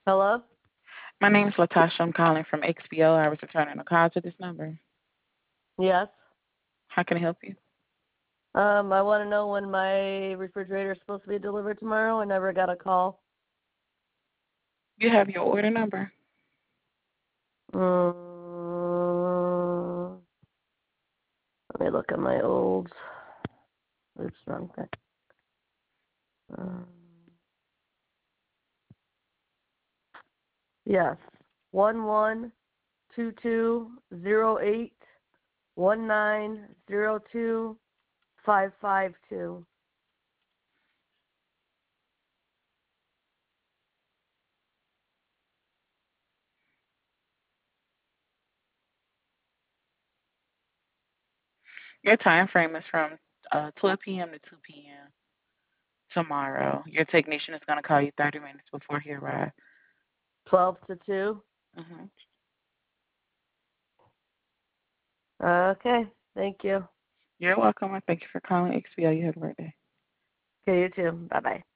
Hello? My name's Latasha. I'm calling from XPO. I was returning a call to this number. Yes. How can I help you? I want to know when my refrigerator is supposed to be delivered tomorrow. I never got a call. You have your order number. Mm, let me look at my old. Oops, wrong thing. Um, yes. 11220819025552. Your time frame is from 12 p.m. to 2 p.m. tomorrow. Your technician is going to call you 30 minutes before he arrives. 12 to 2. Hmm. Okay. Thank you. You're welcome. I thank you for calling XPO. You have a great day. Okay, you too. Bye bye.